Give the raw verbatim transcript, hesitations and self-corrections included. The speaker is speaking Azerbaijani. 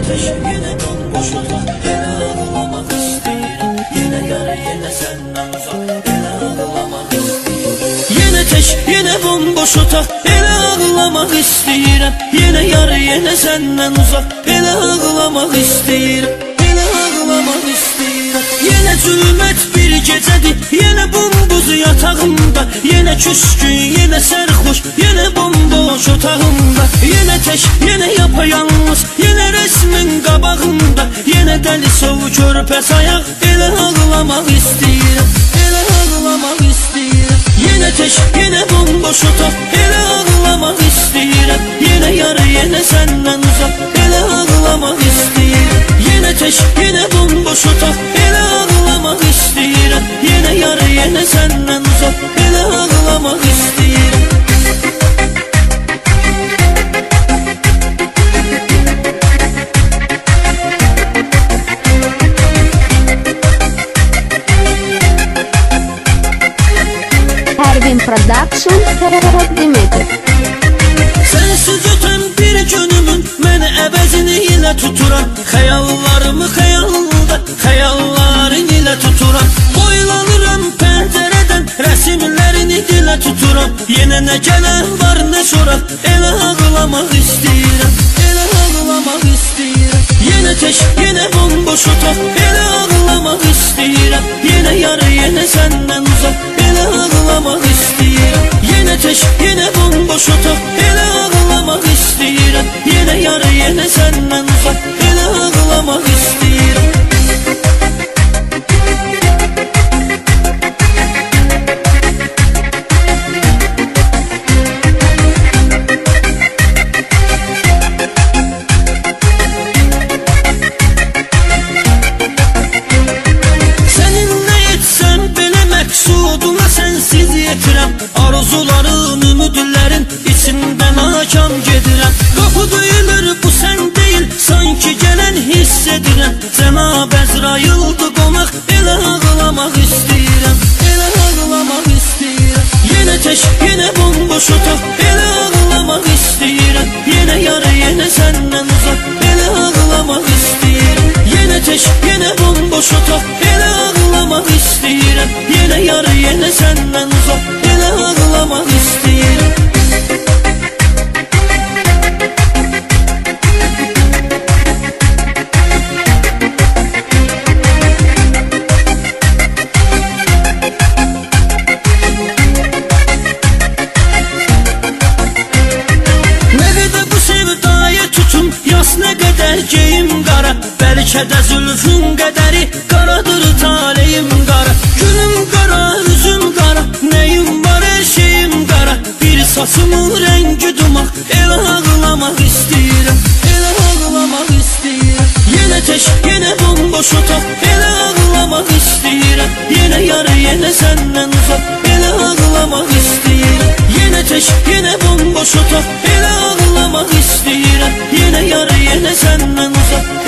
ateş, yine bomboş otak. Elə ağlamaq istəyirəm, yenə yar, yenə səndən uzaq. Elə ağlamaq istəyirəm. Yenə tək, yenə bomboş otaq. Elə ağlamaq istəyirəm, yenə yar, yenə səndən uzaq. Elə ağlamaq istəyirəm, elə ağlamaq istəyirəm. Yenə zülmət bir gecədir, yenə bombuz yatağımda. Yenə küskün, yenə sərxoş, yenə bomboş otağımda. Yenə tək, yenə yapayalnız, yenə resmin qabağımda. Yenə dəli soğuk körpəs ayaq. Elə ağlamaq istəyirəm, elə ağlamaq istəyirəm. Yenə tək, yenə bomboş otaq. Elə ağlamaq istəyirəm, yenə yar, yenə səndən uzaq. Elə ağlamaq istəyirəm. Yenə tək, yenə bomboş otaq. Elə ağlamaq istəyirəm, yenə yar, yenə səndən uzaq. Elə ağlamaq istəyirəm. Ervin Production təqdim edir. Sensiz ötən bir günümün məni əvəzini ilə tuturam. Xəyallarımı xəyalda, xəyalların ilə tuturam. Boylanıram pəncərədən, rəsimlərini dilə tuturam. Yenə nə gələn var, nə soraq. Elə ağlamaq istəyirəm, elə ağlamaq istəyirəm. Yenə tək, yenə bomboş otaq. Elə ağlamaq istəyirəm, yenə yar, yenə səndən uzaq. Elə ağlamaq istəyirəm. Yenə tək, yenə bomboş otaq. Elə ağlamaq istəyirəm, yenə yar, yenə səndən uzaq. Elə ağlamaq istəyirəm. Sensiz yetirəm, arzuların, ümidlərin içindən akam gedirəm. Qapı döyülür, bu sən deyil, sanki gələn hiss edirəm. Cənab Əzraildir qonaq, elə ağlamaq istəyirəm, elə ağlamaq istəyirəm. Yenə tək, yenə bomboş otaq. Elə ağlamaq istəyirəm, yenə yar, yenə səndən uzaq. Elə ağlamaq istəyirəm. Yenə tək, yenə bomboş otaq. Elə ağlamaq istəyirəm, yenə yar, yenə səndən uzaq. Elə ağlamaq istəyirəm. Nə qədər bu sevdaya tutum, yas nə qədər geyim qara. Bəlkə də zülfün qədəri qaradır, taleyim qara. Gülüm qara, üzüm qara, nəyim var, hər şeyim qara. Bir saçımın rəngi dumaq, elə ağlamaq istəyirəm, elə ağlamaq istəyirəm. Yenə tək, yenə bomboş otaq. Elə ağlamaq istəyirəm, yenə yar, yenə səndən uzaq. Elə ağlamaq istəyirəm. Yenə tək, yenə bomboş otaq. Elə ağlamaq istəyirəm, yenə yar, yenə səndən uzaq.